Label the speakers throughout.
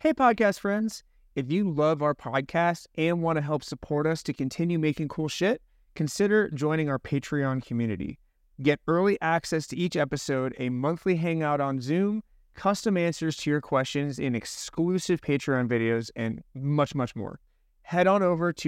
Speaker 1: Hey, podcast friends. If you love our podcast and want to help support us to continue making cool shit, consider joining our Patreon community. Get early access to each episode, a monthly hangout on Zoom, custom answers to your questions in exclusive Patreon videos, and much, much more. Head on over to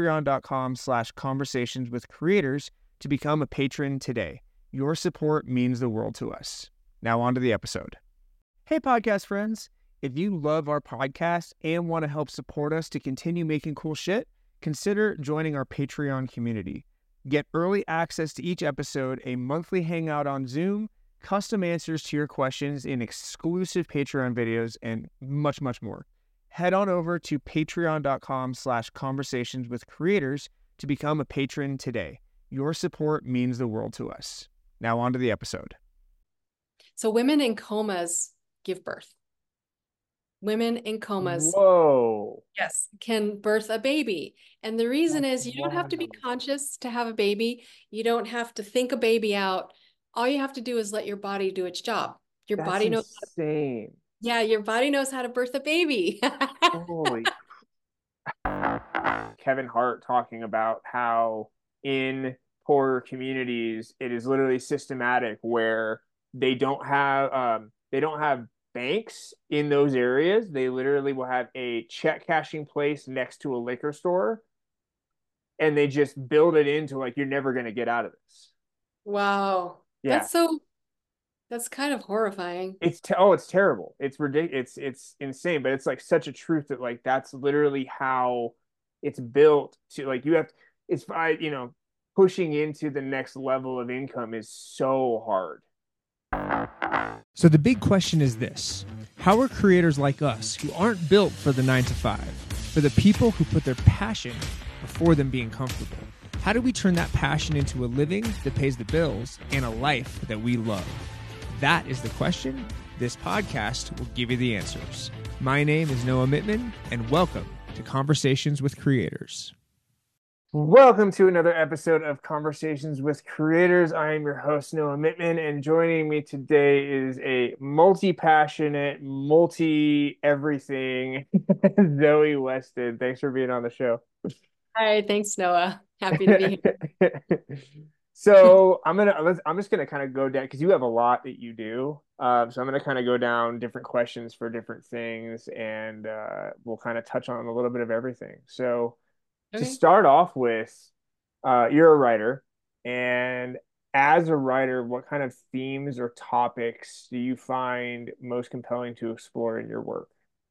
Speaker 1: patreon.com/conversationswithcreators to become a patron today. Your support means the world to us. Now on to the episode. Hey, podcast friends. If you love our podcast and want to help support us to continue making cool shit, consider joining our Patreon community. Get early access to each episode, a monthly hangout on Zoom, custom answers to your questions in exclusive Patreon videos, and much, much more. Head on over to patreon.com/conversationswithcreators to become a patron today. Your support means the world to us. Now on to the episode.
Speaker 2: So women in comas give birth. Women in comas,
Speaker 3: Whoa.
Speaker 2: yes, can birth a baby. And the reason is you don't have to be
Speaker 3: wild.
Speaker 2: conscious to have a baby. You don't have to think a baby out. All you have to do is let your body do its job. Your
Speaker 3: That's
Speaker 2: body knows.
Speaker 3: insane.
Speaker 2: Yeah, your body knows how to birth a baby.
Speaker 3: Holy. Kevin Hart talking about how in poorer communities it is literally systematic where they don't have banks in those areas. They literally will have a check cashing place next to a liquor store, and they just build it into like you're never going to get out of this.
Speaker 2: Wow.
Speaker 3: Yeah.
Speaker 2: That's kind of horrifying.
Speaker 3: It's terrible. It's ridiculous. It's insane, but it's like such a truth that like that's literally how it's built to like you have it's pushing into the next level of income is so hard.
Speaker 1: So the big question is this: how are creators like us, who aren't built for the 9-to-5, for the people who put their passion before them being comfortable, how do we turn that passion into a living that pays the bills and a life that we love? That is the question. This podcast will give you the answers. My name is Noah Mittman, and welcome to Conversations with Creators.
Speaker 3: Welcome to another episode of Conversations with Creators. I am your host, Noah Mittman, and joining me today is a multi-passionate, multi-everything, Zoe Weston. Thanks for being on the show.
Speaker 2: Hi, thanks, Noah. Happy to be here.
Speaker 3: So I'm just gonna kind of go down because you have a lot that you do. So I'm gonna kind of go down different questions for different things, and we'll kind of touch on a little bit of everything. So to
Speaker 2: Okay.
Speaker 3: start off with, you're a writer, and as a writer, what kind of themes or topics do you find most compelling to explore in your work?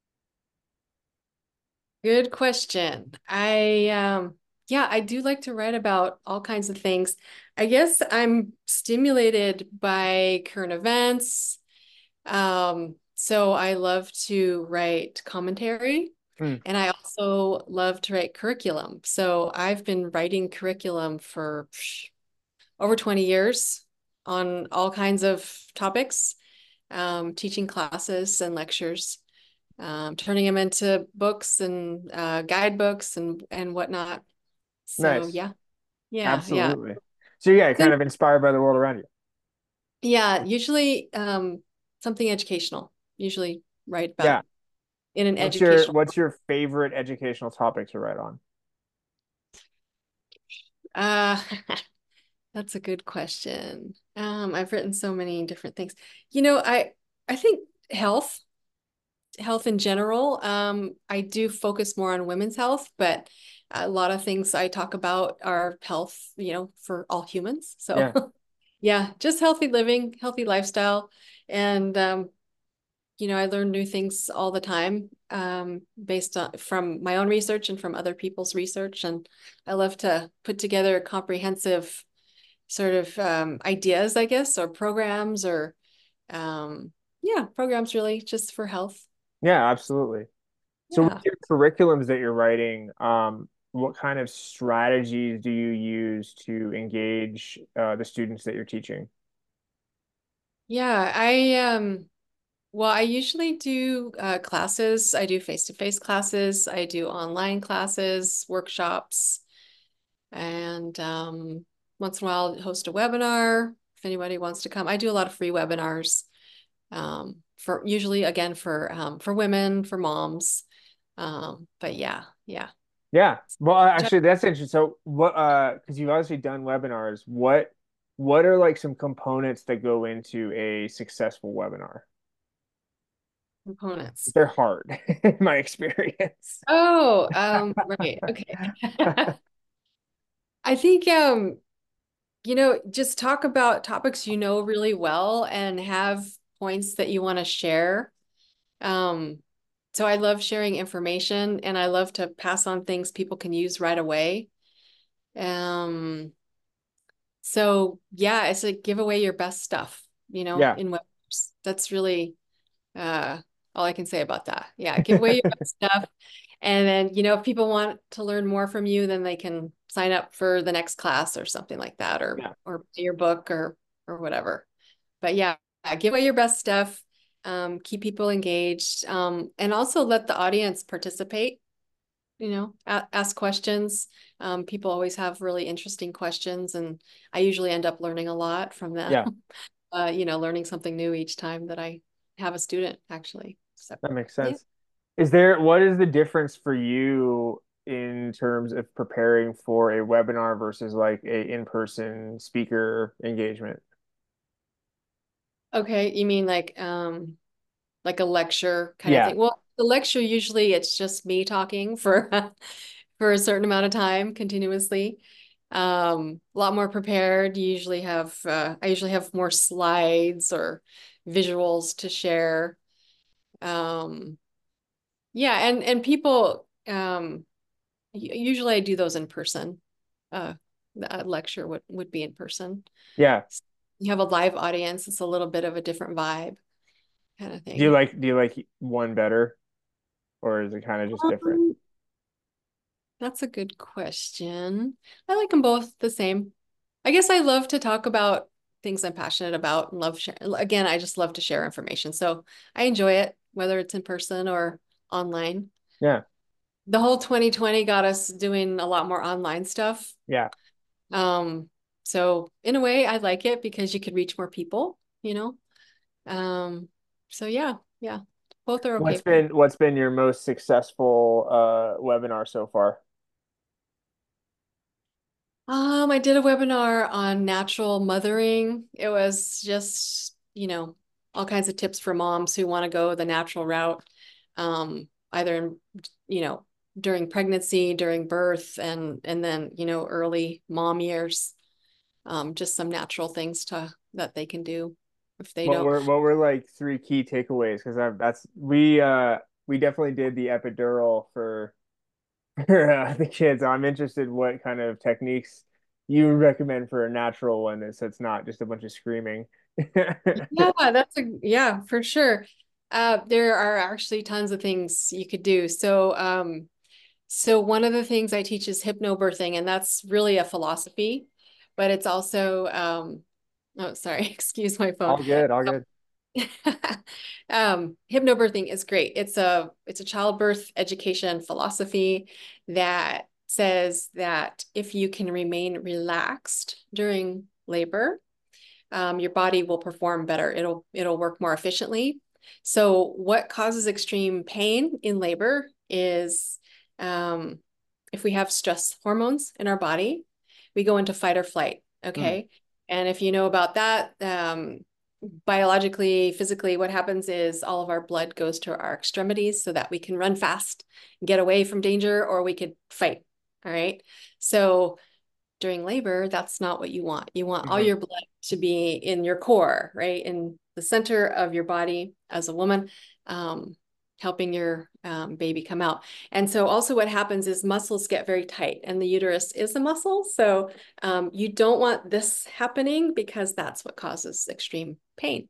Speaker 2: Good question. I do like to write about all kinds of things. I guess I'm stimulated by current events. So I love to write commentary,
Speaker 3: Mm,
Speaker 2: and I also love to write curriculum. So I've been writing curriculum for over 20 years on all kinds of topics, teaching classes and lectures, turning them into books and guidebooks and whatnot. So
Speaker 3: nice.
Speaker 2: yeah.
Speaker 3: Absolutely. So yeah,
Speaker 2: So
Speaker 3: kind of inspired by the world around you.
Speaker 2: yeah, usually something educational. Usually write
Speaker 3: Yeah.
Speaker 2: about in an
Speaker 3: What's your
Speaker 2: educational.
Speaker 3: what's your favorite educational topic to write on?
Speaker 2: Uh, that's a good question. I've written so many different things. I think health in general. I do focus more on women's health, but a lot of things I talk about are health, for all humans. So
Speaker 3: Yeah.
Speaker 2: yeah, just healthy living, healthy lifestyle. And I learn new things all the time, based on from my own research and from other people's research. And I love to put together comprehensive sort of ideas, I guess, or programs or programs really just for health.
Speaker 3: Yeah, absolutely. So with
Speaker 2: Yeah.
Speaker 3: your curriculums that you're writing, what kind of strategies do you use to engage the students that you're teaching?
Speaker 2: Yeah, I usually do classes. I do face-to-face classes. I do online classes, workshops, and once in a while host a webinar if anybody wants to come. I do a lot of free webinars usually again for women, for moms. But yeah.
Speaker 3: Yeah. Well, actually, that's interesting. So, what? Because you've obviously done webinars. What are like some components that go into a successful webinar?
Speaker 2: Components.
Speaker 3: They're hard, in my experience.
Speaker 2: Oh, right. Okay. I think just talk about topics you know really well and have points that you want to share. Um, so I love sharing information and I love to pass on things people can use right away. Um, so yeah, it's like give away your best stuff,
Speaker 3: Yeah,
Speaker 2: in webinars. That's really uh all I can say about that. Yeah, give away your best stuff. And then, if people want to learn more from you, then they can sign up for the next class or something like that, or
Speaker 3: yeah,
Speaker 2: or buy your book or whatever. But yeah, give away your best stuff. Keep people engaged. And also let the audience participate, ask questions. People always have really interesting questions, and I usually end up learning a lot from them.
Speaker 3: yeah.
Speaker 2: Learning something new each time that I have a student, actually. So
Speaker 3: That makes
Speaker 2: yeah.
Speaker 3: sense. What is the difference for you in terms of preparing for a webinar versus like a in-person speaker engagement?
Speaker 2: Okay, you mean like a lecture kind of
Speaker 3: Yeah,
Speaker 2: thing? Well, the lecture usually it's just me talking for for a certain amount of time continuously. A lot more prepared. I usually have more slides or visuals to share. Um, yeah, and people usually I do those in person. Uh, a lecture would be in person.
Speaker 3: yeah.
Speaker 2: You have a live audience, it's a little bit of a different vibe kind of
Speaker 3: Do you
Speaker 2: thing.
Speaker 3: like do you like one better, or is it kind of just different?
Speaker 2: Um, that's a good question. I like them both the same. I guess I love to talk about things I'm passionate about and love share. Again, I just love to share information. So I enjoy it, whether it's in person or online.
Speaker 3: Yeah,
Speaker 2: The whole 2020 got us doing a lot more online stuff.
Speaker 3: yeah.
Speaker 2: Um, so in a way, I like it because you could reach more people. Um, so yeah, both are okay
Speaker 3: What's
Speaker 2: for me.
Speaker 3: been your most successful webinar so far?
Speaker 2: I did a webinar on natural mothering. It was just, all kinds of tips for moms who want to go the natural route, either you know, during pregnancy, during birth, and then, early mom years. Just some natural things that they can do if they don't.
Speaker 3: What were like three key takeaways? Because that's we definitely did the epidural for for the kids. I'm interested what kind of techniques you would recommend for a natural one that's not just a bunch of screaming.
Speaker 2: Yeah, for sure. There are actually tons of things you could do. So one of the things I teach is hypnobirthing, and that's really a philosophy, but it's also, oh, sorry, excuse my phone.
Speaker 3: All good, all good.
Speaker 2: Hypnobirthing is great. It's a childbirth education philosophy that says that if you can remain relaxed during labor, your body will perform better. It'll work more efficiently. So what causes extreme pain in labor is um, if we have stress hormones in our body, we go into fight or flight.
Speaker 3: Hmm.
Speaker 2: Okay. And if you know about that, biologically, physically, what happens is all of our blood goes to our extremities so that we can run fast, get away from danger, or we could fight. All right. So during labor, that's not what you want. You want all
Speaker 3: Hmm.
Speaker 2: your blood to be in your core, right? In the center of your body as a woman, um, helping your baby come out. And so also what happens is muscles get very tight and the uterus is a muscle. So you don't want this happening because that's what causes extreme pain.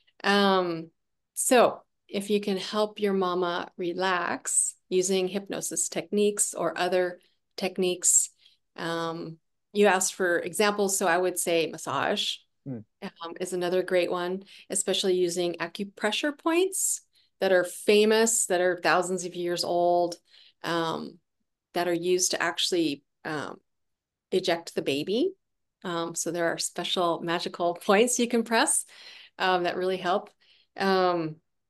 Speaker 2: So if you can help your mama relax using hypnosis techniques or other techniques, you asked for examples, so I would say massage
Speaker 3: Hmm.
Speaker 2: is another great one, especially using acupressure points that are famous, that are thousands of years old, um, that are used to actually eject the baby. So there are special magical points you can press that really help. Um,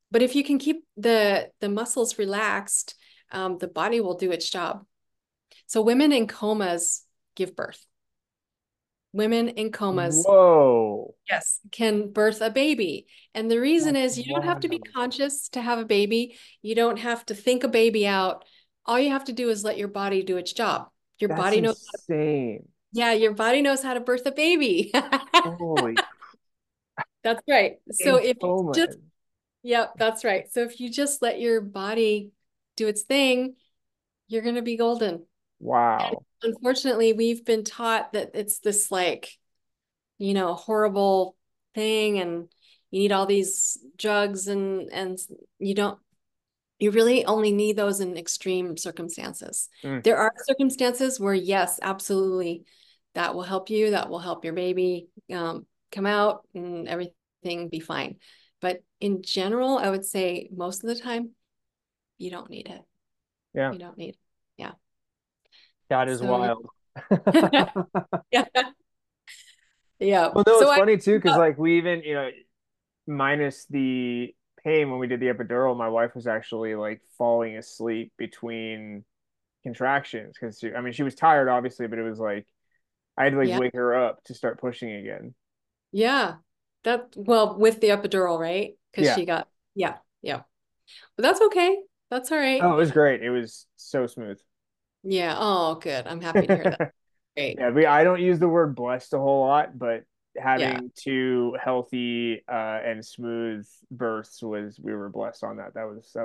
Speaker 2: But if you can keep the muscles relaxed, the body will do its job. So women in comas give birth. Women in comas,
Speaker 3: Whoa.
Speaker 2: yes, can birth a baby. And the reason
Speaker 3: That's
Speaker 2: is you don't have to be
Speaker 3: wild.
Speaker 2: conscious to have a baby. You don't have to think a baby out. All you have to do is let your body do its job. Your
Speaker 3: That's
Speaker 2: body knows,
Speaker 3: insane.
Speaker 2: yeah, your body knows how to birth a baby.
Speaker 3: Holy
Speaker 2: That's right. So
Speaker 3: in
Speaker 2: if you just,
Speaker 3: coma.
Speaker 2: yeah, that's right. So if you just let your body do its thing, you're going to be golden. And
Speaker 3: Wow.
Speaker 2: unfortunately, we've been taught that it's this like, horrible thing, and you need all these drugs, and you really only need those in extreme circumstances.
Speaker 3: Mm,
Speaker 2: There are circumstances where, yes, absolutely, that will help you, that will help your baby come out and everything be fine. But in general, I would say most of the time, you don't need it.
Speaker 3: yeah.
Speaker 2: You don't need it. Yeah.
Speaker 3: That is
Speaker 2: So yeah.
Speaker 3: wild.
Speaker 2: Yeah. Yeah.
Speaker 3: Well, no,
Speaker 2: So
Speaker 3: it's
Speaker 2: I,
Speaker 3: funny too, because like we even, minus the pain when we did the epidural, my wife was actually like falling asleep between contractions because I mean, she was tired, obviously, but it was like I had to like
Speaker 2: yeah.
Speaker 3: wake her up to start pushing again.
Speaker 2: Yeah. Well, with the epidural, right? Because
Speaker 3: Yeah.
Speaker 2: she got, yeah. Yeah. But that's okay. That's all right.
Speaker 3: Oh, it was great. It was so smooth.
Speaker 2: Yeah. Oh, good. I'm happy to hear that. Great.
Speaker 3: Yeah, I don't use the word blessed a whole lot, but
Speaker 2: Yeah.
Speaker 3: having two healthy and smooth births was we were blessed on that.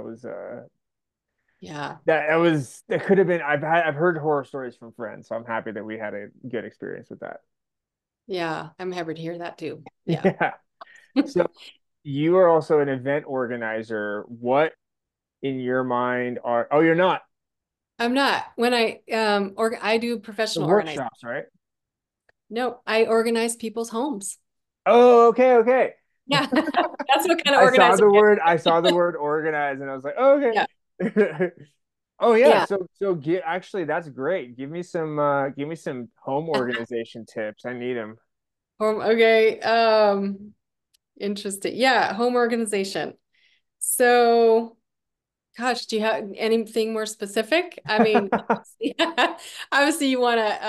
Speaker 2: Yeah.
Speaker 3: That could have been I've heard horror stories from friends, so I'm happy that we had a good experience with that.
Speaker 2: Yeah. I'm happy to hear that too. Yeah.
Speaker 3: Yeah. So you are also an event organizer. What in your mind are oh you're not
Speaker 2: I'm not. When I do
Speaker 3: the
Speaker 2: professional organizing.
Speaker 3: workshops, right?
Speaker 2: No, I organize people's homes.
Speaker 3: Oh, okay, okay.
Speaker 2: Yeah. That's what kind of organizer I
Speaker 3: I saw the word organize and I was like, oh,
Speaker 2: am.
Speaker 3: okay. Oh yeah,
Speaker 2: Yeah.
Speaker 3: so actually that's great. Give me some home
Speaker 2: Yeah.
Speaker 3: organization tips. I need them.
Speaker 2: Okay. Interesting. Yeah, home organization. So, gosh, do you have anything more specific? I mean, obviously you want to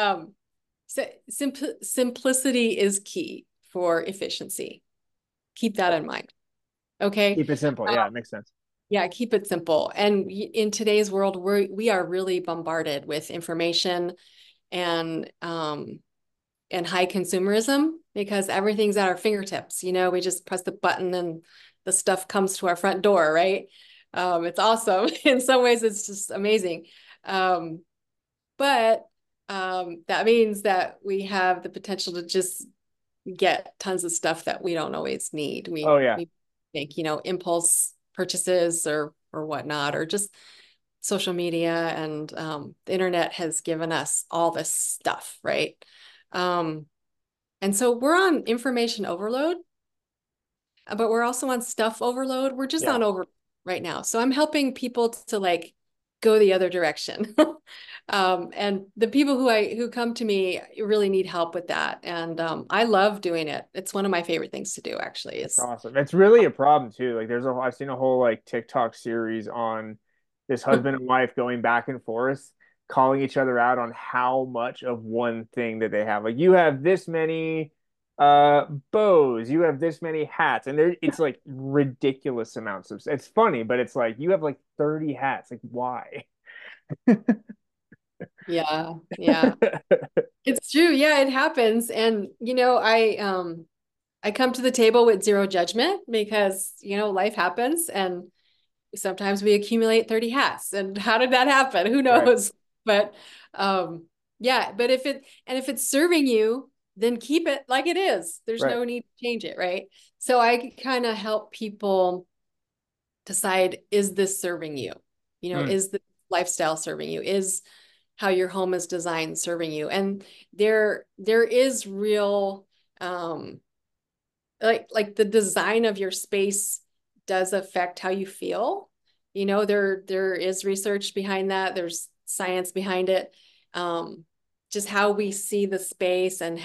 Speaker 2: simplicity is key for efficiency. Keep that in mind. Okay.
Speaker 3: Keep it simple.
Speaker 2: Um,
Speaker 3: Yeah, it makes sense.
Speaker 2: yeah, keep it simple. And in today's world, we are really bombarded with information and high consumerism because everything's at our fingertips. We just press the button and the stuff comes to our front door, right? It's awesome. In some ways, it's just amazing. Um, but that means that we have the potential to just get tons of stuff that we don't always need.
Speaker 3: Oh
Speaker 2: We
Speaker 3: yeah.
Speaker 2: we make, impulse purchases or whatnot, or just social media, and the internet has given us all this stuff, right? Um, and so we're on information overload, but we're also on stuff overload. We're just
Speaker 3: Yeah.
Speaker 2: on over right now. So I'm helping people to like go the other direction. And the people who come to me really need help with that. And I love doing it. It's one of my favorite things to do, actually,
Speaker 3: That's
Speaker 2: is
Speaker 3: awesome. It's really a problem too. Like I've seen a whole like TikTok series on this husband and wife going back and forth, calling each other out on how much of one thing that they have. Like you have this many bows, you have this many hats, and it's like ridiculous amounts of it's funny, but it's like you have like 30 hats. Like why?
Speaker 2: yeah, yeah. It's true. Yeah, it happens. And I come to the table with zero judgment because, life happens, and sometimes we accumulate 30 hats. And how did that happen? Who
Speaker 3: Right,
Speaker 2: knows? But yeah, but if it's serving you, then keep it like it is. There's
Speaker 3: right.
Speaker 2: no need to change it, right? So I kind of help people decide, is this serving you?
Speaker 3: Mm,
Speaker 2: Is the lifestyle serving you? Is how your home is designed serving you? And there is real like the design of your space does affect how you feel. There is research behind that. There's science behind it. Just how we see the space and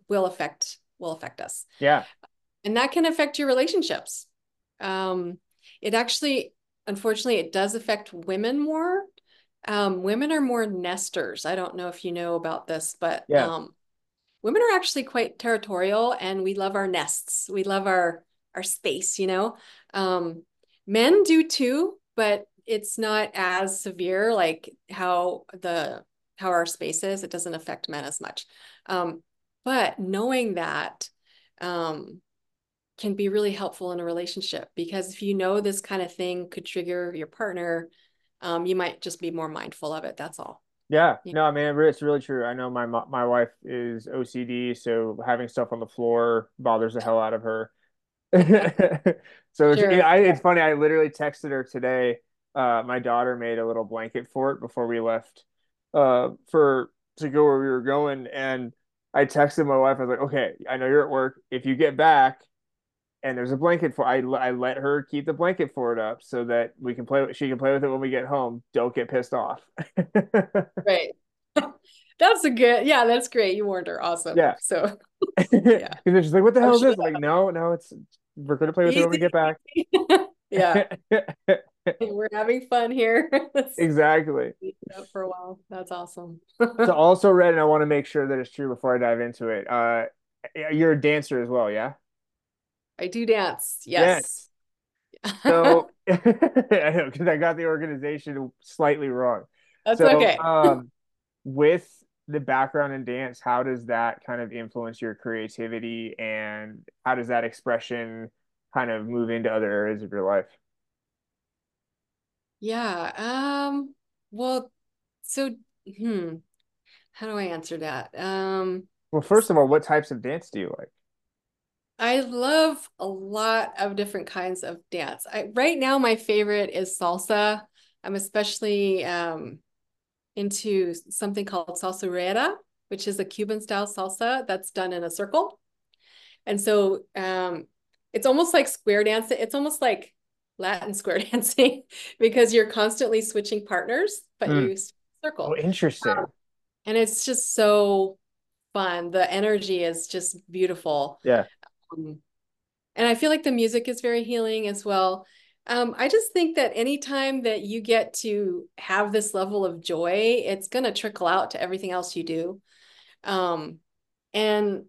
Speaker 2: will affect us.
Speaker 3: yeah.
Speaker 2: And that can affect your relationships. it actually, unfortunately, it does affect women more. Women are more nesters. I don't know if you know about this, but
Speaker 3: Yeah.
Speaker 2: women are actually quite territorial, and we love our nests. We love our space, you know. Men do too, but it's not as severe like how our space is. It doesn't affect men as much. But knowing that can be really helpful in a relationship, because if you know this kind of thing could trigger your partner, you might just be more mindful of it. That's all.
Speaker 3: Yeah,
Speaker 2: Yeah.
Speaker 3: no, I mean it's really true. I know my wife is OCD, so having stuff on the floor bothers the hell out of her. So
Speaker 2: Sure.
Speaker 3: it's funny. I literally texted her today. My daughter made a little blanket fort before we left, for to go where we were going, and I texted my wife. I was like, "Okay, I know you're at work. If you get back and there's a blanket fort, I let her keep the blanket fort up so that we can play. She can play with it when we get home. Don't get pissed off."
Speaker 2: Right. That's a good, yeah, that's great. You warned her. Awesome.
Speaker 3: Yeah.
Speaker 2: So,
Speaker 3: Because
Speaker 2: yeah.
Speaker 3: then she's like, "What the
Speaker 2: Oh,
Speaker 3: hell is
Speaker 2: sure.
Speaker 3: this?" I'm like, "No, no, it's we're gonna play with it when we
Speaker 2: Easy.
Speaker 3: get back."
Speaker 2: Yeah. We're having fun here. Let's
Speaker 3: Exactly.
Speaker 2: keep it up for a while. That's awesome.
Speaker 3: So also read, and I want to make sure that it's true before I dive into it. You're a dancer as well, yeah?
Speaker 2: I do dance. Yes.
Speaker 3: Yes. So I know because I got the organization slightly wrong.
Speaker 2: That's
Speaker 3: So
Speaker 2: okay.
Speaker 3: with the background in dance, how does that kind of influence your creativity, and how does that expression kind of move into other areas of your life?
Speaker 2: Yeah. Well, so how do I answer that?
Speaker 3: Well, first of all, what types of dance do you like?
Speaker 2: I love a lot of different kinds of dance. Right now my favorite is salsa. I'm especially into something called salsa rueda, which is a Cuban style salsa that's done in a circle. And so it's almost like square dancing. It's almost like Latin square dancing because you're constantly switching partners, but
Speaker 3: Mm.
Speaker 2: you
Speaker 3: Oh,
Speaker 2: circle.
Speaker 3: interesting.
Speaker 2: And it's just so fun. The energy is just beautiful.
Speaker 3: Yeah.
Speaker 2: Um, and I feel like the music is very healing as well. I just think that anytime that you get to have this level of joy, it's going to trickle out to everything else you do. Um, and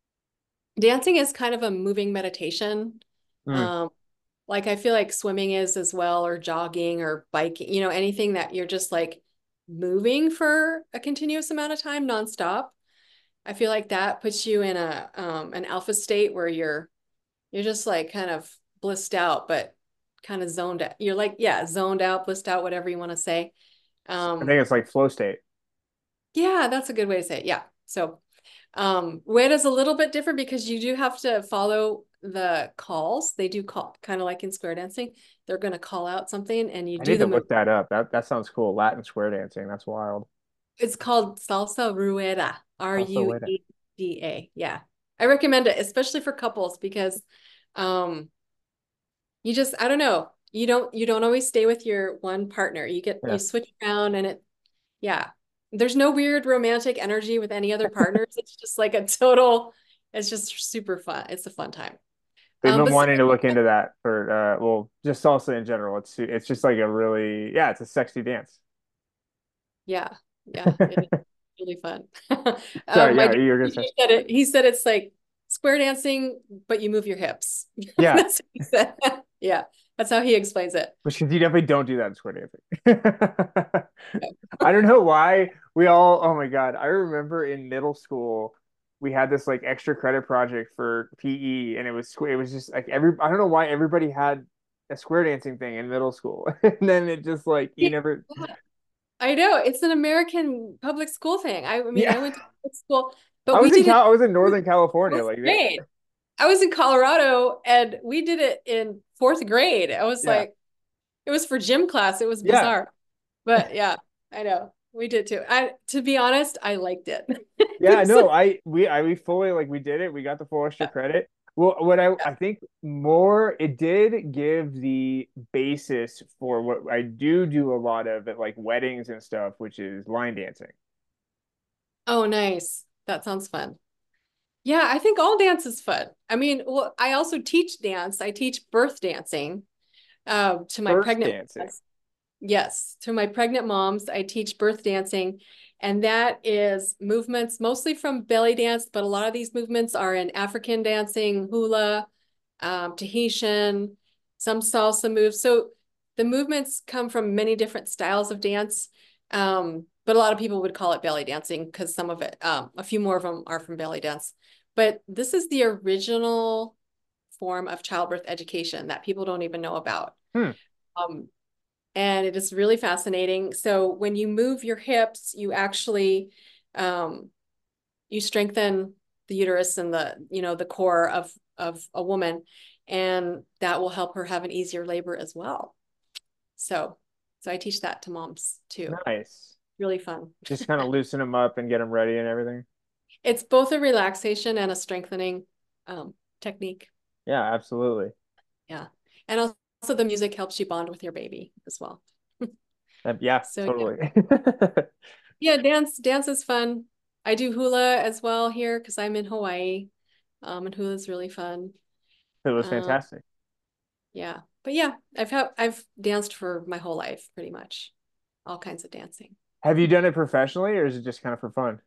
Speaker 2: dancing is kind of a moving meditation.
Speaker 3: Mm.
Speaker 2: Um, like I feel like swimming is as well, or jogging or biking, you know, anything that you're just like moving for a continuous amount of time nonstop. I feel like that puts you in a an alpha state where you're just like kind of blissed out, but kind of zoned out. You're like, yeah, zoned out, blissed out, whatever you want to say.
Speaker 3: I think it's like flow state.
Speaker 2: Yeah, that's a good way to say it. Yeah. So WIT is a little bit different because you do have to follow the calls. They do call kind of like in square dancing. They're going to call out something and you
Speaker 3: I
Speaker 2: do
Speaker 3: need to
Speaker 2: the move.
Speaker 3: look that up. That sounds cool. Latin square dancing. That's wild.
Speaker 2: It's called salsa rueda,
Speaker 3: Also, wait.
Speaker 2: Rueda. Yeah. I recommend it, especially for couples, because um you just, I don't know, you don't always stay with your one partner.
Speaker 3: Yeah.
Speaker 2: You switch around and yeah. There's no weird romantic energy with any other partners. It's just like a total, it's just super fun. It's a fun time.
Speaker 3: They've been
Speaker 2: But so,
Speaker 3: wanting to look into that for well, just salsa in general. It's just like a really, yeah, it's a sexy dance.
Speaker 2: yeah, yeah, it is really fun.
Speaker 3: Sorry,
Speaker 2: My
Speaker 3: yeah,
Speaker 2: dad,
Speaker 3: you're gonna say.
Speaker 2: he said it's like square dancing, but you move your hips.
Speaker 3: Yeah,
Speaker 2: That's what he said. Yeah, that's how he explains it.
Speaker 3: which you definitely don't do that in square dancing. I don't know why we all, oh my God. I remember in middle school, we had this like extra credit project for PE, and it was just like I don't know why everybody had a square dancing thing in middle school. And then it just like you never.
Speaker 2: I know it's an American public school thing. I mean,
Speaker 3: Yeah.
Speaker 2: I went to public school, but we did it
Speaker 3: I was in
Speaker 2: in
Speaker 3: Northern California,
Speaker 2: fourth
Speaker 3: like they,
Speaker 2: grade. I was in Colorado and we did it in fourth grade. I was
Speaker 3: yeah.
Speaker 2: like, it was for gym class. It was
Speaker 3: Yeah.
Speaker 2: bizarre. But yeah, I know. We did too. To be honest, I liked it.
Speaker 3: Yeah,
Speaker 2: It's like,
Speaker 3: no, we fully like we did it. We got the full extra
Speaker 2: yeah,
Speaker 3: credit. Well, I think more it did give the basis for what I do a lot of at like weddings and stuff, which is line dancing.
Speaker 2: oh, nice. That sounds fun. Yeah, I think all dance is fun. I mean, well, I also teach dance. I teach birth dancing. To my
Speaker 3: Birth
Speaker 2: pregnant
Speaker 3: dancing.
Speaker 2: yes, to my pregnant moms, I teach birth dancing, and that is movements mostly from belly dance, but a lot of these movements are in African dancing, hula, Tahitian, some salsa moves. So the movements come from many different styles of dance, but a lot of people would call it belly dancing because some of it, a few more of them are from belly dance. But this is the original form of childbirth education that people don't even know about.
Speaker 3: Hmm.
Speaker 2: Um, and it is really fascinating. So when you move your hips, you actually you strengthen the uterus and the core of a woman, and that will help her have an easier labor as well. So I teach that to moms too.
Speaker 3: Nice.
Speaker 2: Really fun.
Speaker 3: Just kind of loosen them up and get them ready and everything.
Speaker 2: It's both a relaxation and a strengthening technique.
Speaker 3: Yeah, absolutely.
Speaker 2: Yeah. And also the music helps you bond with your baby as well.
Speaker 3: Yeah,
Speaker 2: So yeah.
Speaker 3: totally.
Speaker 2: Yeah, dance is fun. I do hula as well here because I'm in Hawaii. And hula is really fun.
Speaker 3: It was
Speaker 2: Um,
Speaker 3: fantastic.
Speaker 2: yeah. But yeah, I've danced for my whole life, pretty much. All kinds of dancing.
Speaker 3: Have you done it professionally or is it just kind of for fun?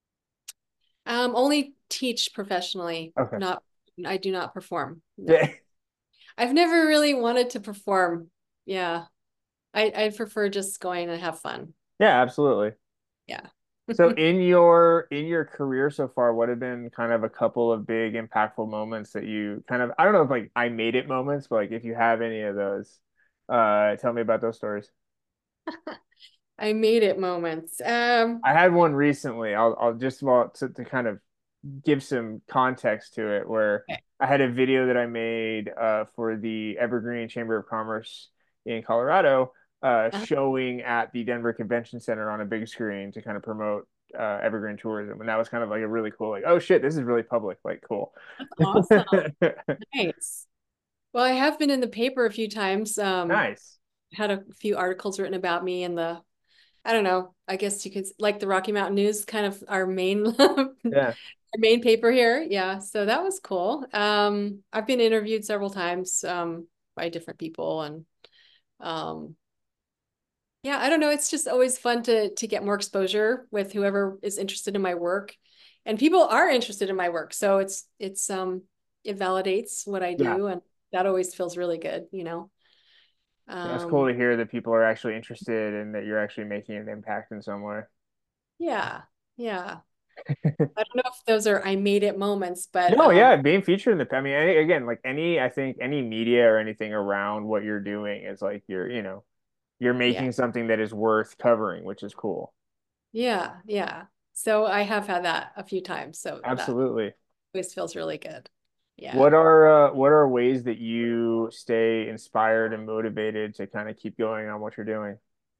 Speaker 2: Only teach professionally,
Speaker 3: Okay.
Speaker 2: not I do not perform. No.
Speaker 3: Yeah.
Speaker 2: I've never really wanted to perform. Yeah. I prefer just going and have fun.
Speaker 3: Yeah, absolutely.
Speaker 2: Yeah.
Speaker 3: So in your career so far, what have been kind of a couple of big impactful moments that you kind of, I don't know if like I made it moments, but like if you have any of those, tell me about those stories.
Speaker 2: I made it moments.
Speaker 3: I had one recently. I'll just well to kind of give some context to it where
Speaker 2: Okay.
Speaker 3: I had a video that I made for the Evergreen Chamber of Commerce in Colorado,
Speaker 2: Uh,
Speaker 3: showing at the Denver Convention Center on a big screen to kind of promote Evergreen tourism. And that was kind of like a really cool, like, oh shit, this is really public, like cool.
Speaker 2: that's awesome. Nice. Well, I have been in the paper a few times.
Speaker 3: Nice.
Speaker 2: Had a few articles written about me in the, I don't know, I guess you could like the Rocky Mountain News, kind of our main our
Speaker 3: Yeah.
Speaker 2: main paper here. Yeah, so that was cool. I've been interviewed several times by different people, and um yeah, I don't know, it's just always fun to get more exposure with whoever is interested in my work. And people are interested in my work, so it validates what I
Speaker 3: Yeah.
Speaker 2: do, and that always feels really good,
Speaker 3: Yeah, it's cool
Speaker 2: Um,
Speaker 3: to hear that people are actually interested and that you're actually making an impact in some way.
Speaker 2: yeah, yeah. I don't know if those are I made it moments, but
Speaker 3: No, yeah, being featured in the, I mean, again, like any, I think any media or anything around what you're doing is like you're
Speaker 2: yeah,
Speaker 3: making something that is worth covering, which is cool.
Speaker 2: yeah, yeah. So I have had that a few times, so that
Speaker 3: Absolutely.
Speaker 2: always feels really good. Yeah.
Speaker 3: What are ways that you stay inspired and motivated to kind of keep going on what you're doing?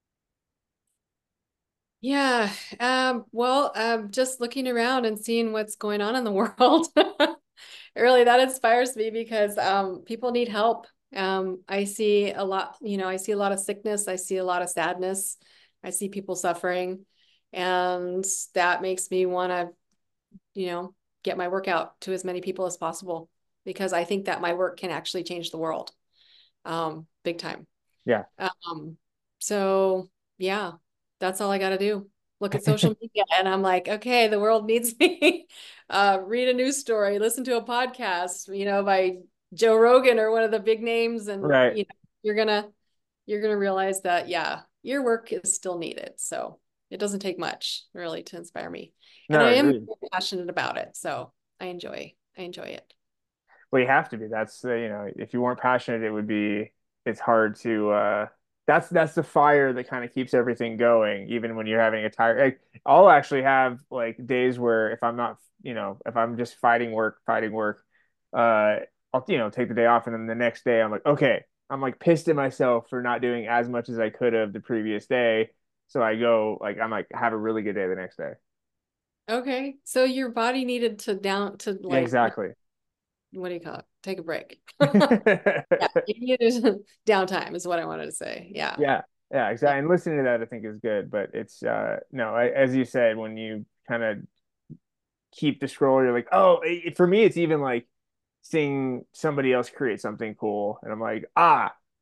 Speaker 2: Yeah. Well, just looking around and seeing what's going on in the world. Really, that inspires me because people need help. I see a lot, I see a lot of sickness, I see a lot of sadness, I see people suffering, and that makes me want to, get my work out to as many people as possible because I think that my work can actually change the world, big time.
Speaker 3: Yeah.
Speaker 2: Um, so yeah, that's all I got to do. Look at social media and I'm like, okay, the world needs me. Read a news story, listen to a podcast, by Joe Rogan or one of the big names, and
Speaker 3: Right.
Speaker 2: you're gonna you're gonna realize that yeah, your work is still needed. So it doesn't take much really to inspire me. And
Speaker 3: No,
Speaker 2: I am
Speaker 3: agreed.
Speaker 2: passionate about it. So I enjoy it.
Speaker 3: Well, you have to be. That's if you weren't passionate, it's hard to that's the fire that kind of keeps everything going, even when you're having a tired like I'll actually have like days where if I'm not, if I'm just fighting work, I'll, take the day off and then the next day I'm like, okay, I'm like pissed at myself for not doing as much as I could have the previous day. So I go like I'm like have a really good day the next day.
Speaker 2: Okay. So your body needed to down to
Speaker 3: Yeah,
Speaker 2: like
Speaker 3: exactly.
Speaker 2: what do you call it? Take a break. Yeah, you needed downtime is what I wanted to say. Yeah.
Speaker 3: Yeah, yeah,
Speaker 2: Yeah.
Speaker 3: exactly. And listening to that, I think is good. But it's no, as you said, when you kind of keep the scroll, you're like, oh, for me, it's even like seeing somebody else create something cool, and I'm like, ah,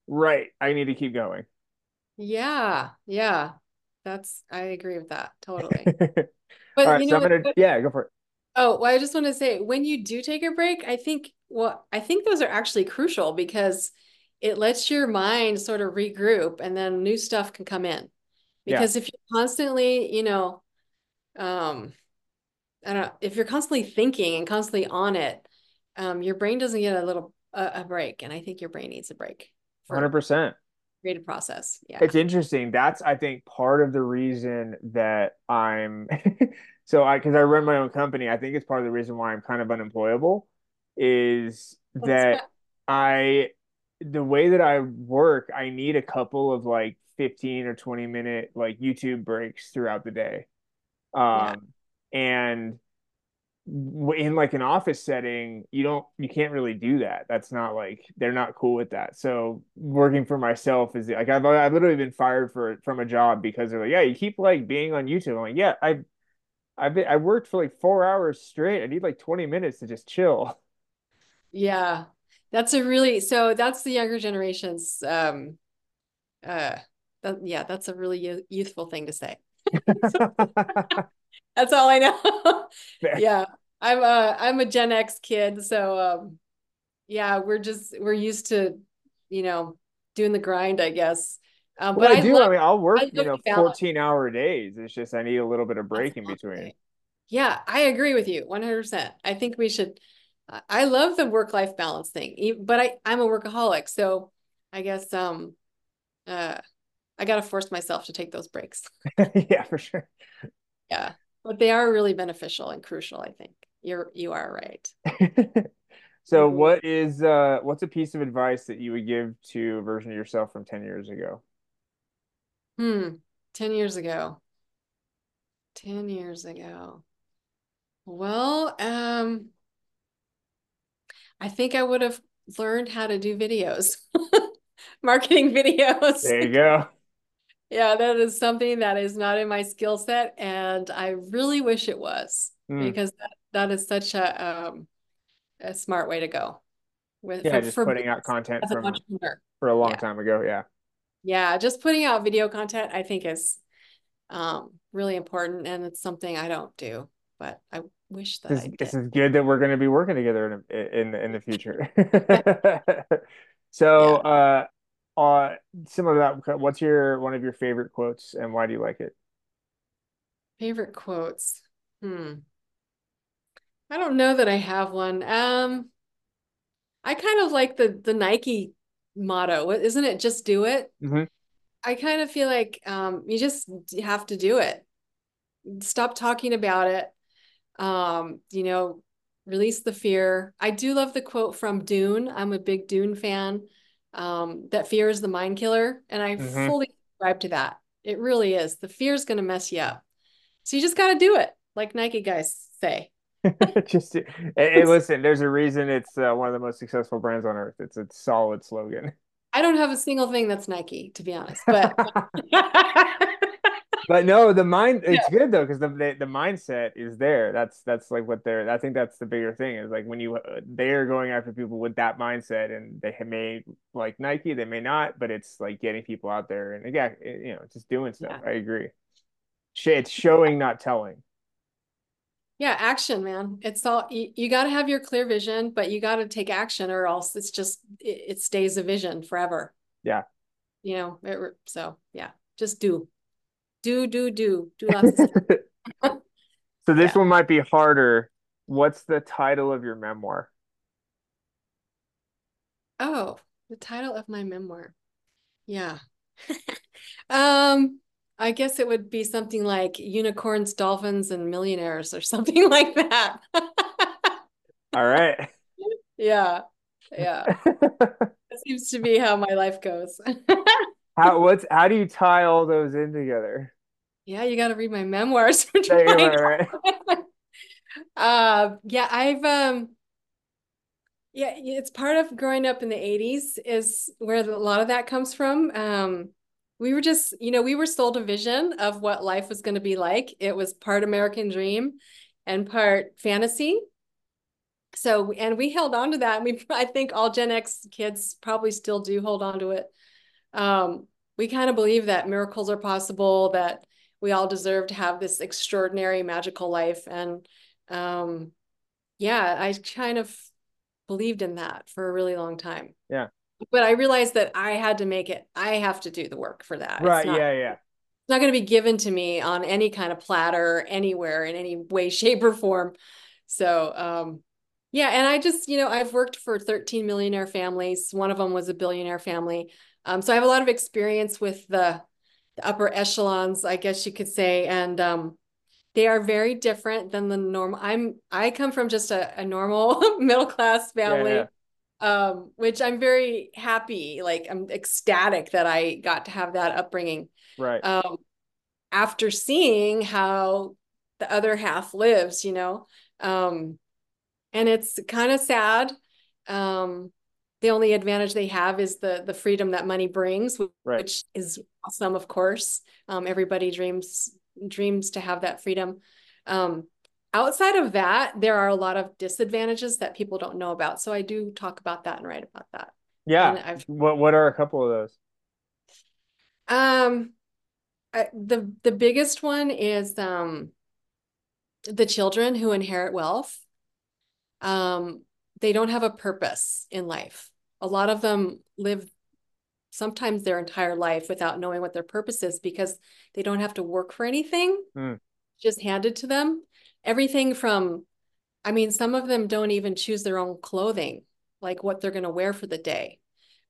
Speaker 3: Right. I need to keep going.
Speaker 2: Yeah, yeah. I agree with that totally.
Speaker 3: All
Speaker 2: But
Speaker 3: right. So I'm gonna, yeah, go for it.
Speaker 2: oh, well, I just want to say when you do take a break, I think those are actually crucial because it lets your mind sort of regroup and then new stuff can come in.
Speaker 3: Yeah.
Speaker 2: Because if you're constantly, um, I don't know, if you're constantly thinking and constantly on it, your brain doesn't get a break. And I think your brain needs a break for
Speaker 3: 100%.
Speaker 2: creative process. Yeah.
Speaker 3: It's interesting. That's, I think, part of the reason that I'm because I run my own company, I think it's part of the reason why I'm kind of unemployable is that I, the way that I work, I need a couple of like 15 or 20-minute like YouTube breaks throughout the day.
Speaker 2: Yeah.
Speaker 3: And in like an office setting, you can't really do that. That's not like they're not cool with that. So working for myself is like I've literally been fired from a job because they're like, yeah, you keep like being on YouTube. I'm like, yeah, I worked for like 4 hours straight. I need like 20 minutes to just chill.
Speaker 2: Yeah. That's the younger generation's, uh, that's a really youthful thing to say. That's all I know. Yeah. I'm a Gen X kid, so yeah, we're used to, you know, doing the grind, I guess.
Speaker 3: Well,
Speaker 2: But
Speaker 3: I do. I mean, I'll
Speaker 2: I
Speaker 3: work,
Speaker 2: love the balance.
Speaker 3: 14-hour days. It's just I need a little bit of
Speaker 2: That's
Speaker 3: break in
Speaker 2: a long
Speaker 3: between.
Speaker 2: day. Yeah, I agree with you 100%. I think we should I love the work-life balance thing, but I'm a workaholic, so I guess uh I gotta force myself to take those breaks.
Speaker 3: Yeah, for sure.
Speaker 2: Yeah. But they are really beneficial and crucial, I think. You are right.
Speaker 3: So
Speaker 2: Mhm.
Speaker 3: what's a piece of advice that you would give to a version of yourself from 10 years ago?
Speaker 2: Hmm. 10 years ago. 10 years ago. Well, I think I would have learned how to do videos, marketing videos.
Speaker 3: There you go.
Speaker 2: Yeah, that is something that is not in my skill set, and I really wish it was
Speaker 3: Hmm.
Speaker 2: because that is such a smart way to go with
Speaker 3: Yeah, just
Speaker 2: for
Speaker 3: putting
Speaker 2: me
Speaker 3: out content
Speaker 2: as an
Speaker 3: from
Speaker 2: entrepreneur.
Speaker 3: for a long
Speaker 2: Yeah,
Speaker 3: time ago. Yeah.
Speaker 2: yeah, just putting out video content, I think is really important, and it's something I don't do, but I wish that I
Speaker 3: This
Speaker 2: did.
Speaker 3: is good that we're going to be working together in the future.
Speaker 2: Yeah,
Speaker 3: So, uh, similar to that, what's your one of your favorite quotes and why do you like it?
Speaker 2: favorite quotes. Hmm. I don't know that I have one. I kind of like the Nike motto. Isn't it just do it?
Speaker 3: Hmm.
Speaker 2: I kind of feel like you just have to do it. Stop talking about it. You know, release the fear. I do love the quote from Dune. I'm a big Dune fan. That fear is the mind killer, and I
Speaker 3: Hmm.
Speaker 2: fully subscribe to that. It really is. The fear is going to mess you up. So you just got to do it, like Nike guys say.
Speaker 3: Just hey, listen, there's a reason it's one of the most successful brands on earth. It's a solid slogan.
Speaker 2: I don't have a single thing that's Nike, to be honest, but
Speaker 3: But no, the mind
Speaker 2: yeah,
Speaker 3: it's good though because the mindset is there. That's like what they're. I think that's the bigger thing is like when you they're going after people with that mindset and they may like Nike, they may not, but it's like getting people out there and again, just doing stuff.
Speaker 2: yeah,
Speaker 3: I agree. It's showing, not telling.
Speaker 2: yeah, action, man. It's all you got to have your clear vision, but you got to take action, or else it stays a vision forever.
Speaker 3: Yeah.
Speaker 2: So yeah, just do lots of stuff.
Speaker 3: So this
Speaker 2: Yeah.
Speaker 3: one might be harder. What's the title of your memoir?
Speaker 2: Oh, the title of my memoir. Yeah. Um, I guess it would be something like Unicorns, Dolphins, and Millionaires or something like that.
Speaker 3: All right.
Speaker 2: Yeah. Yeah. That seems to be how my life goes.
Speaker 3: How do you tie all those in together?
Speaker 2: Yeah, you got to read my memoirs to
Speaker 3: Right,
Speaker 2: find
Speaker 3: right,
Speaker 2: out. Yeah, yeah, it's part of growing up in the 80s is where a lot of that comes from. We were just, we were sold a vision of what life was going to be like. It was part American dream and part fantasy. So, and we held on to that. And I think all Gen X kids probably still do hold on to it. We kind of believe that miracles are possible, that we all deserve to have this extraordinary magical life. And yeah, I kind of believed in that for a really long time.
Speaker 3: Yeah.
Speaker 2: But I realized that I had to make it. I have to do the work for that.
Speaker 3: Right. Yeah.
Speaker 2: It's not going to be given to me on any kind of platter anywhere in any way, shape, or form. So, yeah. And I just, I've worked for 13 millionaire families. One of them was a billionaire family. So I have a lot of experience with the upper echelons, I guess you could say. And they are very different than the normal. I come from just a normal middle class family. Which I'm very happy, like I'm ecstatic that I got to have that upbringing.
Speaker 3: Right.
Speaker 2: After seeing how the other half lives, and it's kind of sad. The only advantage they have is the freedom that money brings,
Speaker 3: Right.
Speaker 2: which is awesome, of course. Everybody dreams to have that freedom. Outside of that, there are a lot of disadvantages that people don't know about. So I do talk about that and write about that.
Speaker 3: Yeah. What are a couple of those?
Speaker 2: The biggest one is the children who inherit wealth. They don't have a purpose in life. A lot of them live sometimes their entire life without knowing what their purpose is because they don't have to work for anything, just handed to them. Everything from, some of them don't even choose their own clothing, like what they're going to wear for the day.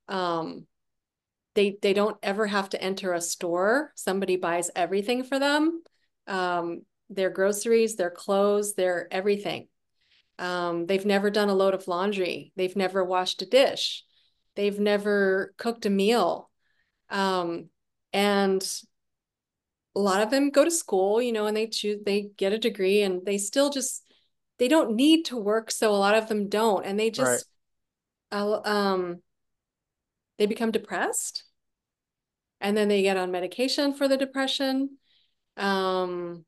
Speaker 2: They don't ever have to enter a store. Somebody buys everything for them. Their groceries, their clothes, their everything. They've never done a load of laundry. They've never washed a dish. They've never cooked a meal. And a lot of them go to school, and they get a degree and they still they don't need to work. So a lot of them don't. And they just, they become depressed and then they get on medication for the depression. And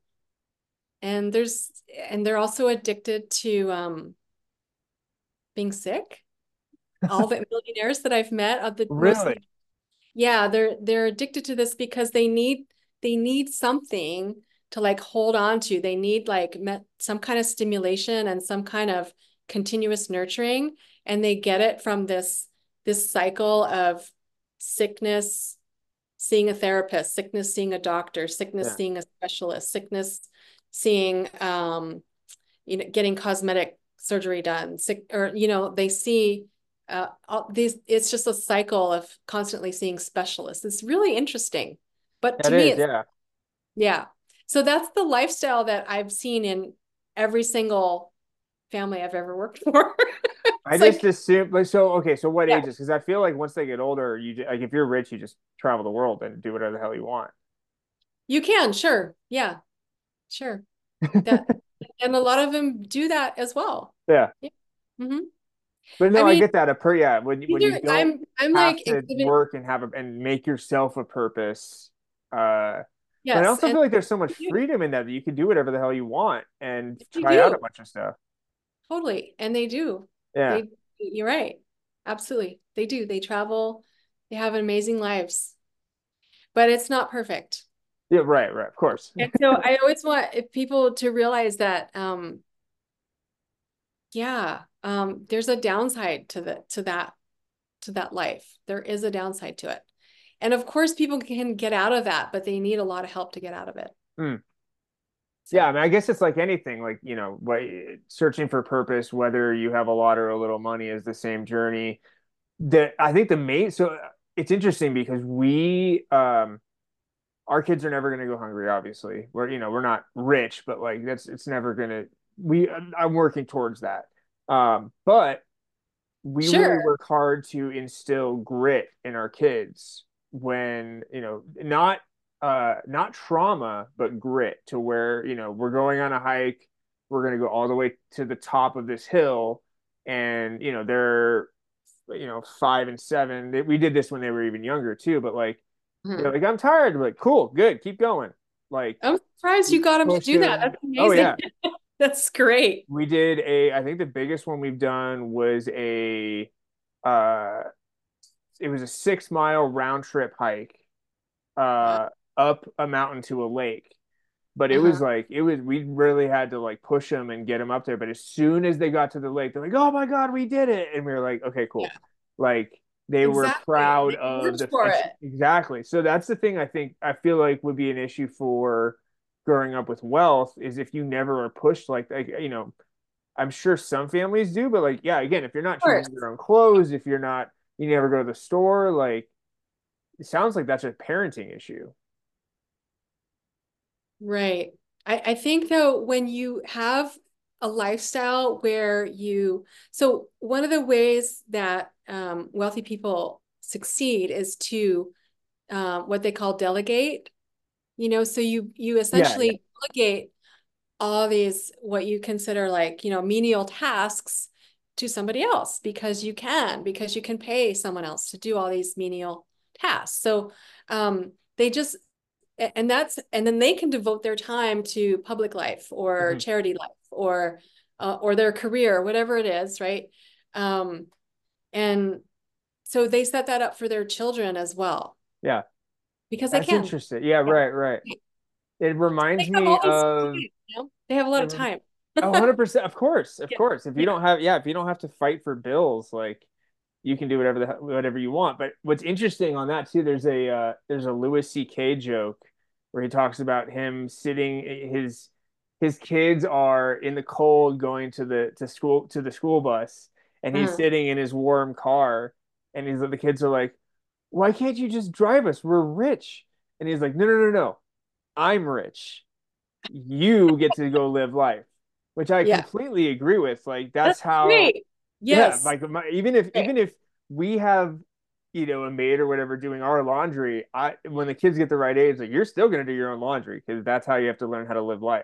Speaker 2: they're also addicted to, being sick. All the millionaires that I've met are
Speaker 3: Really?
Speaker 2: Yeah, they're addicted to this because they need something to like hold on to. They need like some kind of stimulation and some kind of continuous nurturing, and they get it from this cycle of sickness, seeing a therapist, sickness, seeing a doctor, sickness, seeing a specialist, sickness, seeing getting cosmetic surgery done, they see it's just a cycle of constantly seeing specialists. It's really interesting. But to me, yeah. So that's the lifestyle that I've seen in every single family I've ever worked for.
Speaker 3: I just assume so what ages? Because I feel like once they get older, like if you're rich, you just travel the world and do whatever the hell you want.
Speaker 2: You can, sure. Yeah. Sure. And a lot of them do that as well.
Speaker 3: Yeah.
Speaker 2: Mm-hmm.
Speaker 3: But no, I get that. When you don't
Speaker 2: I'm
Speaker 3: have
Speaker 2: like
Speaker 3: to work and and make yourself a purpose. But I
Speaker 2: yes,
Speaker 3: also feel like there's so much freedom in that you can do whatever the hell you want and
Speaker 2: you
Speaker 3: try out a bunch of stuff.
Speaker 2: Totally. And they do.
Speaker 3: Yeah.
Speaker 2: You're right. Absolutely. They do. They travel. They have amazing lives. But it's not perfect.
Speaker 3: Yeah, right, of course.
Speaker 2: And so I always want people to realize that there's a downside to that life. There is a downside to it. And of course people can get out of that, but they need a lot of help to get out of it.
Speaker 3: So. Yeah, I guess it's like anything, like, searching for purpose, whether you have a lot or a little money, is the same journey. I think so it's interesting because our kids are never going to go hungry, obviously. We're not rich, but like it's never going to, I'm working towards that. But we really work hard to instill grit in our kids when, not trauma, but grit, to where, we're going on a hike, we're going to go all the way to the top of this hill, and, they're, 5 and 7. We did this when they were even younger too, but like, they're like, I'm tired. We're like, cool, good, keep going. Like,
Speaker 2: I'm surprised you got them to do that. That's amazing.
Speaker 3: Oh yeah.
Speaker 2: That's great.
Speaker 3: We did I think the biggest one we've done was uh, it was a 6 mile round trip hike,
Speaker 2: Wow.
Speaker 3: up a mountain to a lake. But it was
Speaker 2: Uh-huh.
Speaker 3: like, we really had to like push them and get them up there. But as soon as they got to the lake, they're like, oh my God, we did it. And we were like, okay,
Speaker 2: Yeah,
Speaker 3: cool. Like they were
Speaker 2: exactly.
Speaker 3: proud
Speaker 2: They
Speaker 3: of
Speaker 2: worked for it.
Speaker 3: exactly. So that's the thing I feel like would be an issue for growing up with wealth is if you never are pushed like, I'm sure some families do, but like, yeah, again, if you're not
Speaker 2: Of course.
Speaker 3: choosing your own clothes, if you're not, you never go to the store, like it sounds like that's a parenting issue.
Speaker 2: Right. I think though, when you have a lifestyle where so one of the ways that wealthy people succeed is to what they call delegate, so you
Speaker 3: Yeah, yeah.
Speaker 2: essentially delegate all these, what you consider like, menial tasks to somebody else because you can pay someone else to do all these menial tasks. So they just, and then they can devote their time to public life or
Speaker 3: Mhm.
Speaker 2: charity life or their career, whatever it is, right? Um, and so they set that up for their children as well
Speaker 3: Yeah.
Speaker 2: because they
Speaker 3: That's
Speaker 2: can.
Speaker 3: interesting. Yeah,
Speaker 2: Yeah.
Speaker 3: right, right. It
Speaker 2: They
Speaker 3: reminds
Speaker 2: have
Speaker 3: me
Speaker 2: all this time,
Speaker 3: of
Speaker 2: They have a lot
Speaker 3: it
Speaker 2: of
Speaker 3: rem-
Speaker 2: time.
Speaker 3: 100%. Of course, of
Speaker 2: Yeah.
Speaker 3: course. If you
Speaker 2: Yeah.
Speaker 3: don't have, yeah, if you don't have to fight for bills, like you can do whatever you want. But what's interesting on that too, there's a Louis C.K. joke where he talks about him sitting his kids are in the cold going to the school bus, and he's
Speaker 2: Uh-huh.
Speaker 3: sitting in his warm car, and the kids are like, why can't you just drive us? We're rich. And he's like, no, no, no, no. I'm rich. You get to go live life, which I
Speaker 2: Yeah.
Speaker 3: completely agree with. Like that's
Speaker 2: That's
Speaker 3: how,
Speaker 2: great.
Speaker 3: yeah,
Speaker 2: Yes.
Speaker 3: like even if
Speaker 2: Right.
Speaker 3: we have, a maid or whatever doing our laundry, when the kids get the right age, like you're still gonna do your own laundry because that's how you have to learn how to live life.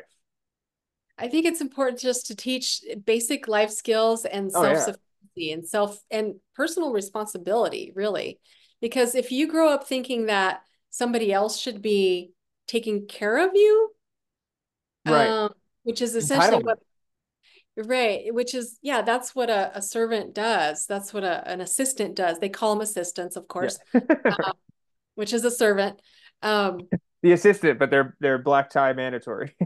Speaker 2: I think it's important just to teach basic life skills and
Speaker 3: Oh yeah,
Speaker 2: self-sufficiency and and personal responsibility, really. Because if you grow up thinking that somebody else should be taking care of you,
Speaker 3: right.
Speaker 2: which is essentially
Speaker 3: Entitlement.
Speaker 2: what, right, which is, yeah, that's what a servant does. That's what an assistant does. They call them assistants, of
Speaker 3: Yeah.
Speaker 2: course, which is a servant. Um,
Speaker 3: The assistant, but they're black tie mandatory.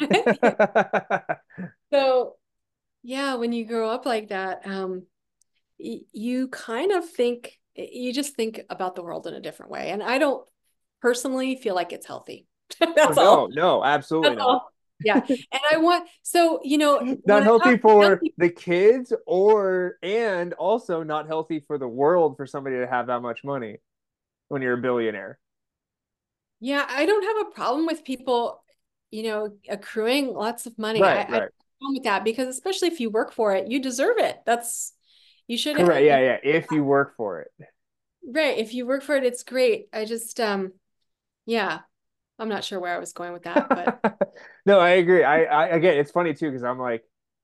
Speaker 2: so yeah, when you grow up like that, you kind of you just think about the world in a different way. And I don't personally feel like it's healthy.
Speaker 3: Oh
Speaker 2: That's
Speaker 3: no,
Speaker 2: all.
Speaker 3: no, absolutely
Speaker 2: That's
Speaker 3: not.
Speaker 2: all. Yeah. And so, when
Speaker 3: Not
Speaker 2: I
Speaker 3: healthy
Speaker 2: talk to young
Speaker 3: for
Speaker 2: people,
Speaker 3: the kids and also not healthy for the world for somebody to have that much money when you're a billionaire.
Speaker 2: yeah, I don't have a problem with people, accruing lots of money.
Speaker 3: Right,
Speaker 2: I don't have
Speaker 3: right.
Speaker 2: a problem with that because especially if you work for it, you deserve it. You should,
Speaker 3: Correct. Yeah, yeah. If you work for it.
Speaker 2: right. If you work for it, it's great. I just, yeah, I'm not sure where I was going with that, but
Speaker 3: No, I agree. I again, it's funny too because I'm like,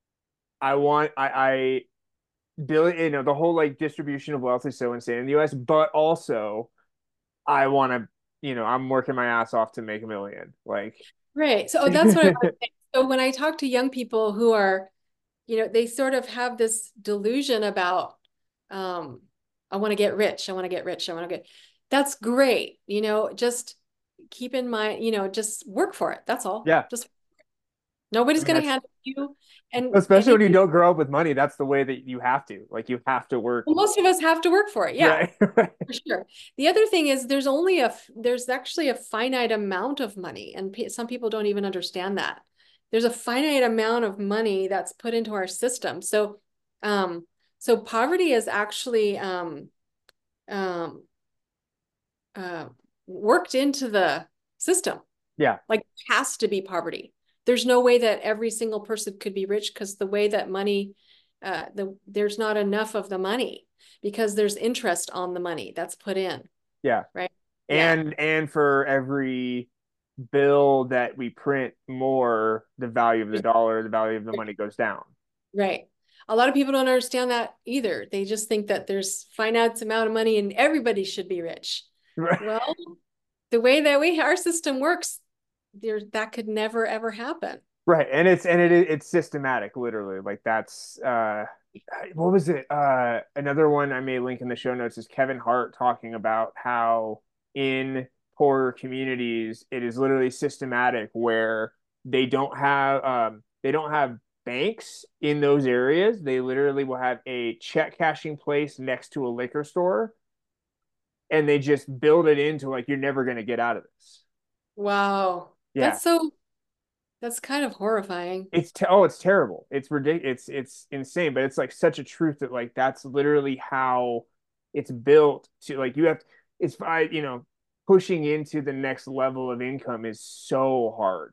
Speaker 3: I billion, the whole like distribution of wealth is so insane in the U.S., but also I want to, I'm working my ass off to make a million. Like,
Speaker 2: right. So that's what I was saying. So when I talk to young people who are, they sort of have this delusion about, um, I want to get rich. I want to get rich. I want to get, that's great. Just keep in mind, just work for it. That's all.
Speaker 3: yeah,
Speaker 2: Just
Speaker 3: I
Speaker 2: nobody's
Speaker 3: mean
Speaker 2: going to
Speaker 3: that's
Speaker 2: hand it to you. And
Speaker 3: especially when you
Speaker 2: even
Speaker 3: don't grow up with money. That's the way that you have to. Like, you have to work.
Speaker 2: well, most of us have to work for it. Yeah,
Speaker 3: Right. Right.
Speaker 2: for sure. The other thing is there's actually a finite amount of money, and some people don't even understand that. There's a finite amount of money that's put into our system. Um, so poverty is actually um, uh, worked into the system.
Speaker 3: Yeah.
Speaker 2: Like it has to be poverty. There's no way that every single person could be rich because the way that money, there's not enough of the money because there's interest on the money that's put in,
Speaker 3: Yeah.
Speaker 2: right? Yeah,
Speaker 3: And for every bill that we print more, the value of the dollar, the value of the money goes down.
Speaker 2: right. A lot of people don't understand that either. They just think that there's finite amount of money and everybody should be rich.
Speaker 3: Right.
Speaker 2: Well, the way that our system works, that could never ever happen.
Speaker 3: Right. And it's systematic, literally. Like that's what was it? Another one I may link in the show notes is Kevin Hart talking about how in poorer communities it is literally systematic where they don't have banks in those areas. They literally will have a check cashing place next to a liquor store, and they just build it into like you're never going to get out of this.
Speaker 2: Wow.
Speaker 3: Yeah.
Speaker 2: That's kind of horrifying.
Speaker 3: It's terrible. It's ridiculous. It's insane, but it's like such a truth that like that's literally how it's built to like you have it's pushing into the next level of income is so hard.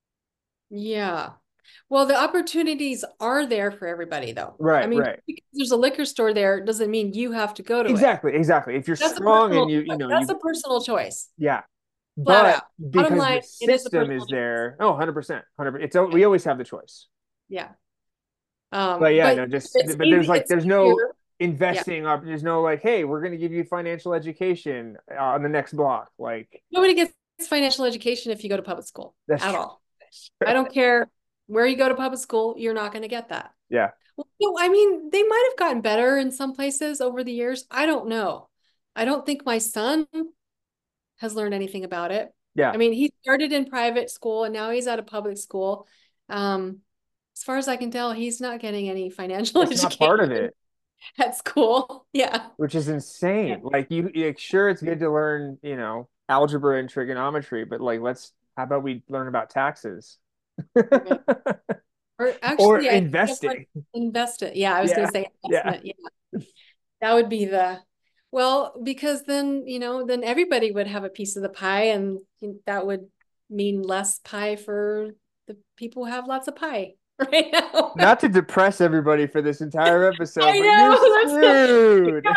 Speaker 2: Yeah. Well, the opportunities are there for everybody, though. I
Speaker 3: Right,
Speaker 2: mean,
Speaker 3: right.
Speaker 2: because there's a liquor store there doesn't mean you have to go to it.
Speaker 3: Exactly, exactly. If you're strong and
Speaker 2: That's a personal choice,
Speaker 3: yeah.
Speaker 2: flat
Speaker 3: But
Speaker 2: out. Bottom
Speaker 3: because the
Speaker 2: line, it is a
Speaker 3: system
Speaker 2: personal
Speaker 3: is
Speaker 2: choice.
Speaker 3: there, oh, 100%, 100%. We always have the choice.
Speaker 2: Yeah.
Speaker 3: But yeah,
Speaker 2: But
Speaker 3: no, just
Speaker 2: it's
Speaker 3: but
Speaker 2: easy. It's
Speaker 3: there's no
Speaker 2: easier. Yeah.
Speaker 3: investing up. There's no like, hey, we're going to give you financial education on the next block. Like
Speaker 2: Nobody gets financial education if you go to public school
Speaker 3: that's
Speaker 2: at
Speaker 3: true.
Speaker 2: all. I don't care where you go to public school, you're not going to get that.
Speaker 3: Yeah.
Speaker 2: Well, no, I mean, they might have gotten better in some places over the years. I don't know. I don't think my son has learned anything about it.
Speaker 3: Yeah.
Speaker 2: I mean, he started in private school and now he's at a public school. As far as I can tell, he's not getting any financial
Speaker 3: It's not part of
Speaker 2: education
Speaker 3: it,
Speaker 2: at school. Yeah.
Speaker 3: which is
Speaker 2: Yeah.
Speaker 3: insane. Like sure it's good to learn, algebra and trigonometry, but like how about we learn about taxes?
Speaker 2: Right. Or
Speaker 3: Or
Speaker 2: actually, I think I want
Speaker 3: investing.
Speaker 2: to invest it. Yeah, I was going
Speaker 3: Yeah.
Speaker 2: to say
Speaker 3: Yeah.
Speaker 2: investment. Yeah. That would be well, because then, then everybody would have a piece of the pie and that would mean less pie for the people who have lots of pie right now.
Speaker 3: Not to depress everybody for this entire episode,
Speaker 2: I
Speaker 3: but you're
Speaker 2: know.
Speaker 3: screwed.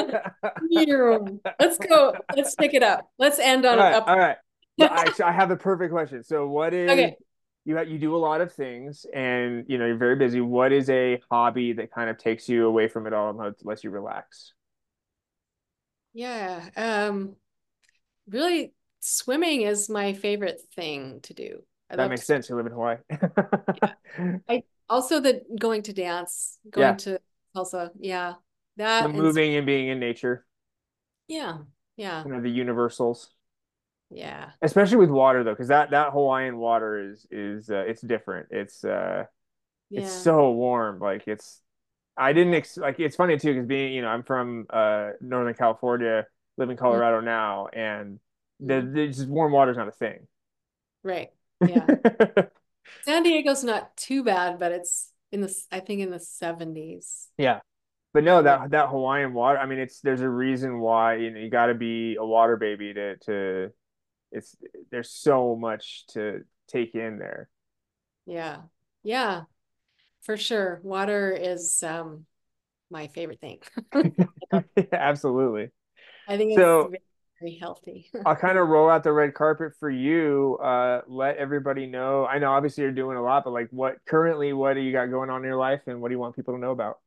Speaker 2: Let's go. Let's pick it up. Let's end on
Speaker 3: All
Speaker 2: an
Speaker 3: right,
Speaker 2: up.
Speaker 3: all right. But I have the perfect question. So, what is
Speaker 2: Okay.
Speaker 3: you do a lot of things, and you're very busy. What is a hobby that kind of takes you away from it all and lets you relax?
Speaker 2: Yeah. Really, swimming is my favorite thing to do. I
Speaker 3: That
Speaker 2: love
Speaker 3: makes
Speaker 2: to swim.
Speaker 3: sense. You live in Hawaii.
Speaker 2: I also the going to dance,
Speaker 3: Yeah,
Speaker 2: going to salsa. Yeah.
Speaker 3: the
Speaker 2: That and
Speaker 3: moving and being in nature,
Speaker 2: yeah. Yeah.
Speaker 3: the universals.
Speaker 2: Yeah.
Speaker 3: Especially with water though, because that Hawaiian water is it's different. It's
Speaker 2: Yeah.
Speaker 3: so warm. Like I didn't
Speaker 2: Yeah.
Speaker 3: like it's funny too because being I'm from Northern California, live in
Speaker 2: Mhm.
Speaker 3: Colorado now, and
Speaker 2: Mhm.
Speaker 3: the just warm water is not a thing.
Speaker 2: Right. Yeah. San Diego's not too bad, but it's I think in the 70s.
Speaker 3: Yeah, but no,
Speaker 2: Yeah.
Speaker 3: that Hawaiian water. I mean, there's a reason why you got to be a water baby to it's there's so much to take in there.
Speaker 2: Yeah. Yeah. For sure. Water is my favorite thing.
Speaker 3: Absolutely.
Speaker 2: I think it's
Speaker 3: So
Speaker 2: very, very healthy.
Speaker 3: I'll kind of roll out the red carpet for you. Let everybody know. I know obviously you're doing a lot, but like what do you got going on in your life and what do you want people to know about?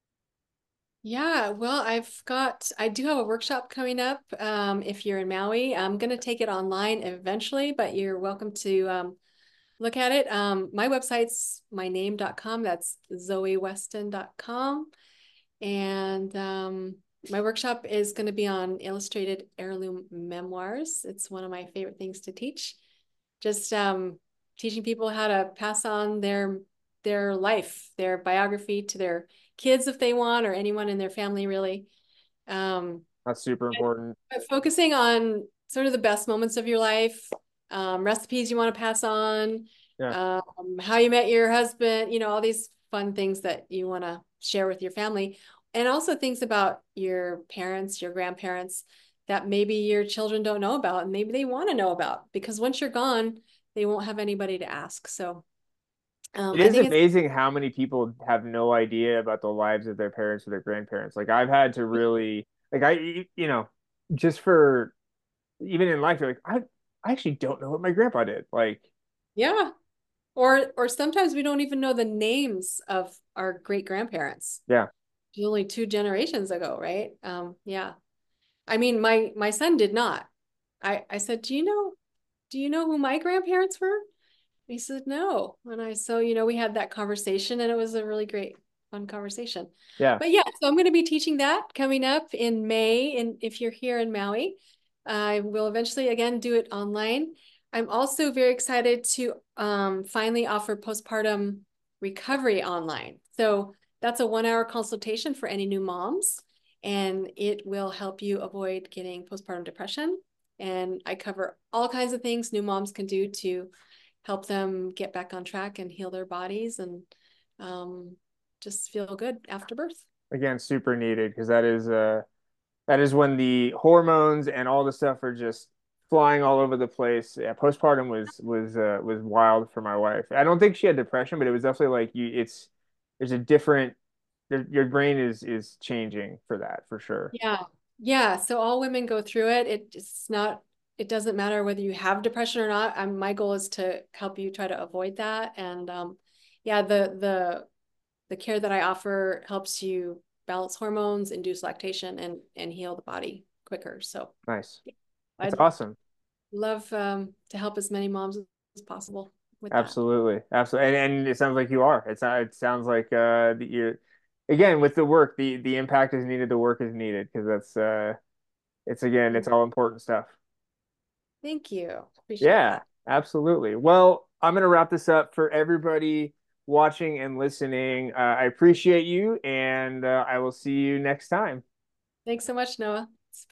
Speaker 2: Yeah, well, I do have a workshop coming up. If you're in Maui, I'm going to take it online eventually, but you're welcome to look at it. My website's myname.com. That's zoeweston.com. And my workshop is going to be on illustrated heirloom memoirs. It's one of my favorite things to teach. Just teaching people how to pass on their life, their biography to their kids if they want, or anyone in their family really.
Speaker 3: That's super important.
Speaker 2: But focusing on sort of the best moments of your life, recipes you want to pass on,
Speaker 3: Yeah.
Speaker 2: how you met your husband, all these fun things that you want to share with your family. And also things about your parents, your grandparents that maybe your children don't know about and maybe they want to know about because once you're gone, they won't have anybody to ask. So
Speaker 3: It
Speaker 2: I
Speaker 3: is
Speaker 2: think it's
Speaker 3: amazing how many people have no idea about the lives of their parents or their grandparents. Like I've had to really like just for even in life, you're like I actually don't know what my grandpa did. Like
Speaker 2: yeah. Or sometimes we don't even know the names of our great grandparents.
Speaker 3: yeah.
Speaker 2: Only 2 generations ago, right? Yeah. I mean, my son did not. I said, do you know who my grandparents were? He said no. So, we had that conversation and it was a really great, fun conversation.
Speaker 3: Yeah.
Speaker 2: But yeah, so I'm going to be teaching that coming up in May. And if you're here in Maui, I will eventually again do it online. I'm also very excited to finally offer postpartum recovery online. So that's a 1 hour consultation for any new moms, and it will help you avoid getting postpartum depression. And I cover all kinds of things new moms can do to help them get back on track and heal their bodies and just feel good after birth.
Speaker 3: Again, super needed because that is when the hormones and all the stuff are just flying all over the place. Yeah, postpartum was wild for my wife. I don't think she had depression, but it was definitely like there's a different your brain is changing for that for sure.
Speaker 2: Yeah. Yeah. So all women go through it. It doesn't matter whether you have depression or not. My goal is to help you try to avoid that. And yeah, the care that I offer helps you balance hormones, induce lactation, and heal the body quicker. So
Speaker 3: Nice. That's
Speaker 2: I'd
Speaker 3: awesome.
Speaker 2: love to help as many moms as possible with that.
Speaker 3: Absolutely. Absolutely. And it sounds like you are. It sounds like you're again with the work, the impact is needed, the work is needed because it's again, it's all important stuff.
Speaker 2: Thank you. Appreciate
Speaker 3: Yeah,
Speaker 2: that.
Speaker 3: absolutely. Well, I'm gonna wrap this up for everybody watching and listening. I appreciate you, and I will see you next time.
Speaker 2: Thanks so much, Noah.